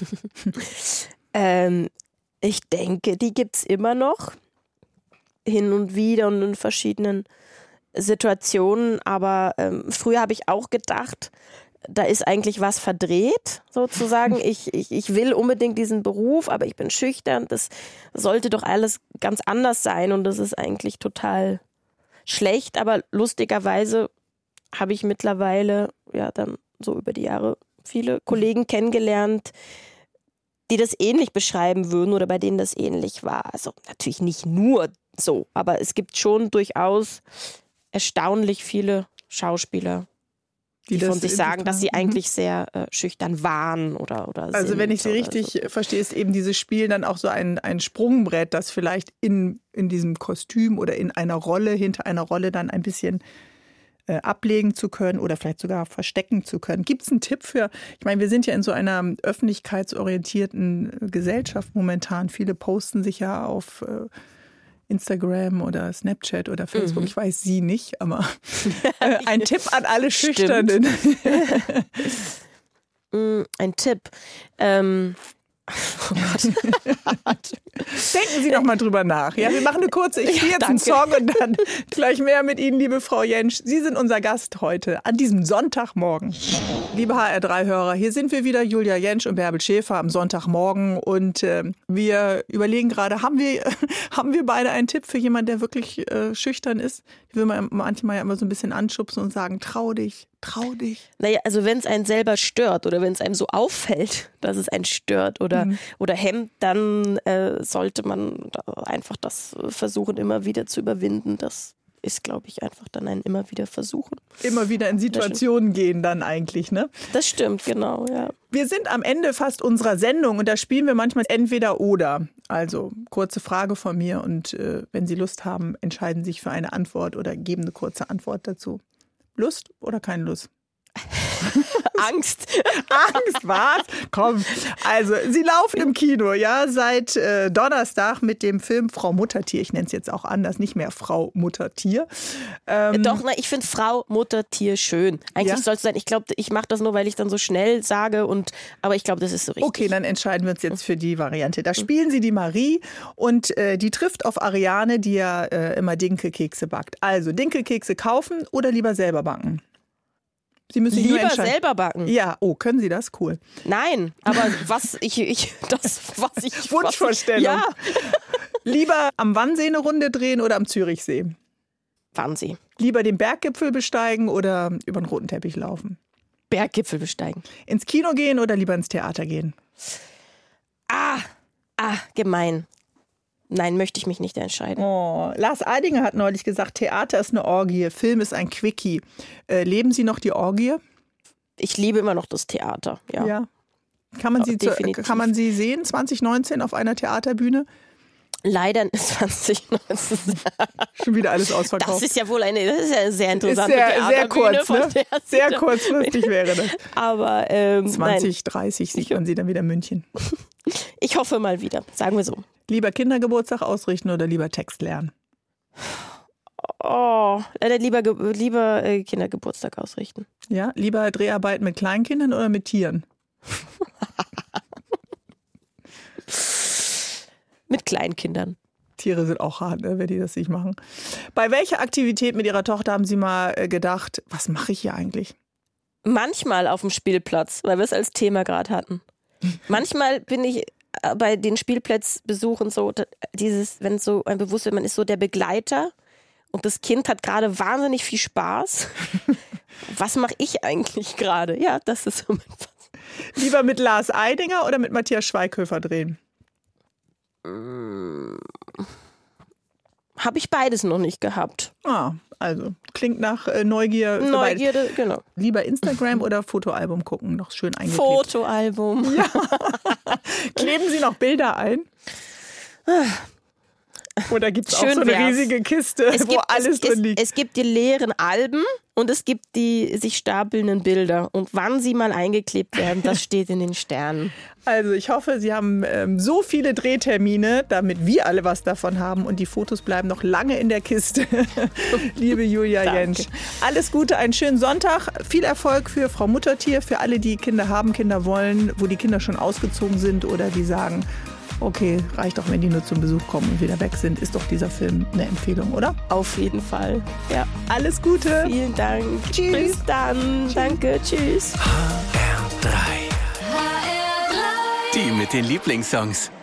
ähm, ich denke, die gibt es immer noch. Hin und wieder und in verschiedenen Situationen. Aber ähm, früher habe ich auch gedacht, da ist eigentlich was verdreht, sozusagen. Ich, ich, ich will unbedingt diesen Beruf, aber ich bin schüchtern. Das sollte doch alles ganz anders sein und das ist eigentlich total schlecht. Aber lustigerweise habe ich mittlerweile ja dann so über die Jahre viele Kollegen kennengelernt, die das ähnlich beschreiben würden oder bei denen das ähnlich war. Also natürlich nicht nur so, aber es gibt schon durchaus erstaunlich viele Schauspieler, die, die von sich sagen, dass sie eigentlich sehr äh, schüchtern waren oder oder Also wenn ich Sie richtig so verstehe, ist eben dieses Spiel dann auch so ein, ein Sprungbrett, das vielleicht in, in diesem Kostüm oder in einer Rolle, hinter einer Rolle dann ein bisschen ablegen zu können oder vielleicht sogar verstecken zu können. Gibt es einen Tipp für, ich meine, wir sind ja in so einer öffentlichkeitsorientierten Gesellschaft momentan. Viele posten sich ja auf Instagram oder Snapchat oder Facebook. Mhm. Ich weiß Sie nicht, aber ein Tipp an alle Schüchternen. Ein Tipp. Ähm Oh Gott. Denken Sie doch mal drüber nach. Ja, wir machen eine kurze, ich spiele jetzt einen Song und dann gleich mehr mit Ihnen, liebe Frau Jentsch. Sie sind unser Gast heute an diesem Sonntagmorgen. Liebe H R drei Hörer, hier sind wir wieder, Julia Jentsch und Bärbel Schäfer am Sonntagmorgen und äh, wir überlegen gerade, haben wir, haben wir beide einen Tipp für jemanden, der wirklich äh, schüchtern ist? Ich will man manchmal ja immer so ein bisschen anschubsen und sagen, trau dich. Trau dich. Naja, also wenn es einen selber stört oder wenn es einem so auffällt, dass es einen stört oder, mhm. oder hemmt, dann äh, sollte man einfach das versuchen, immer wieder zu überwinden. Das ist, glaube ich, einfach dann ein immer wieder versuchen. Immer wieder in Situationen gehen dann eigentlich, ne? Das stimmt, genau, ja. Wir sind am Ende fast unserer Sendung und da spielen wir manchmal entweder oder. Also kurze Frage von mir und äh, wenn Sie Lust haben, entscheiden Sie sich für eine Antwort oder geben eine kurze Antwort dazu. Lust oder keine Lust? Angst. Angst, was? Komm. Also, sie laufen im Kino, ja, seit äh, Donnerstag mit dem Film Frau Muttertier. Ich nenne es jetzt auch anders, nicht mehr Frau Muttertier. Ähm, Doch, na, ich finde Frau Muttertier schön. Eigentlich Ja? soll es sein, ich glaube, ich mache das nur, weil ich dann so schnell sage, und aber ich glaube, das ist so richtig. Okay, dann entscheiden wir uns jetzt für die Variante. Da spielen sie die Marie und äh, die trifft auf Ariane, die ja äh, immer Dinkelkekse backt. Also, Dinkelkekse kaufen oder lieber selber backen? Sie müssen sich nur Lieber entscheiden. selber backen. Ja, oh, können Sie das? Cool. Nein, aber was ich, ich das, was ich... Wunschvorstellung. Was ich, ja. Lieber am Wannsee eine Runde drehen oder am Zürichsee? Wannsee. Lieber den Berggipfel besteigen oder über den roten Teppich laufen? Berggipfel besteigen. Ins Kino gehen oder lieber ins Theater gehen? Ah, ah, gemein. Nein, möchte ich mich nicht entscheiden. Oh, Lars Eidinger hat neulich gesagt, Theater ist eine Orgie, Film ist ein Quickie. Äh, leben Sie noch die Orgie? Ich liebe immer noch das Theater, ja. Ja. Kann man, Ja, sie zu, definitiv. kann man sie sehen, zwanzig neunzehn auf einer Theaterbühne? Leider zwanzig neunzehn. Schon wieder alles ausverkauft. Das ist ja wohl eine, das ist ja eine sehr ist interessante sehr, sehr Theaterbühne, kurz, von ne? der Sie Sehr da- kurzfristig wäre das. Aber ähm, zwanzig dreißig sieht man sie dann wieder in München. nein, ich hoffe mal wieder, sagen wir so. Lieber Kindergeburtstag ausrichten oder lieber Text lernen? Oh, äh, lieber, Ge- lieber äh, Kindergeburtstag ausrichten. Ja, lieber Dreharbeiten mit Kleinkindern oder mit Tieren? Mit Kleinkindern. Tiere sind auch hart, ne, wenn die das nicht machen. Bei welcher Aktivität mit Ihrer Tochter haben Sie mal äh, gedacht, was mache ich hier eigentlich? Manchmal auf dem Spielplatz, weil wir es als Thema gerade hatten. Manchmal bin ich äh, bei den Spielplatzbesuchen so, da- dieses, wenn so ein Bewusstsein, man ist so der Begleiter und das Kind hat gerade wahnsinnig viel Spaß. Was mache ich eigentlich gerade? Ja, das ist so mein Fass. Lieber mit Lars Eidinger oder mit Matthias Schweighöfer drehen? Habe ich beides noch nicht gehabt. Ah, also klingt nach äh, Neugier. für beides. Neugierde, genau. Lieber Instagram oder Fotoalbum gucken, noch schön eingeklebt. Fotoalbum. Kleben Sie noch Bilder ein? Oder gibt es auch Schön so eine wär's. riesige Kiste, Es wo gibt, alles es, drin es, liegt? es gibt die leeren Alben und es gibt die sich stapelnden Bilder. Und wann sie mal eingeklebt werden, das steht in den Sternen. Also ich hoffe, Sie haben ähm, so viele Drehtermine, damit wir alle was davon haben und die Fotos bleiben noch lange in der Kiste. Liebe Julia Danke. Jentsch, alles Gute, einen schönen Sonntag. Viel Erfolg für Frau Muttertier, für alle, die Kinder haben, Kinder wollen, wo die Kinder schon ausgezogen sind oder die sagen, okay, reicht doch, wenn die nur zum Besuch kommen und wieder weg sind, ist doch dieser Film eine Empfehlung, oder? Auf jeden Fall. Ja. Alles Gute. Vielen Dank. Tschüss. Bis dann. Tschüss. Danke. Tschüss. H R drei. Die mit den Lieblingssongs.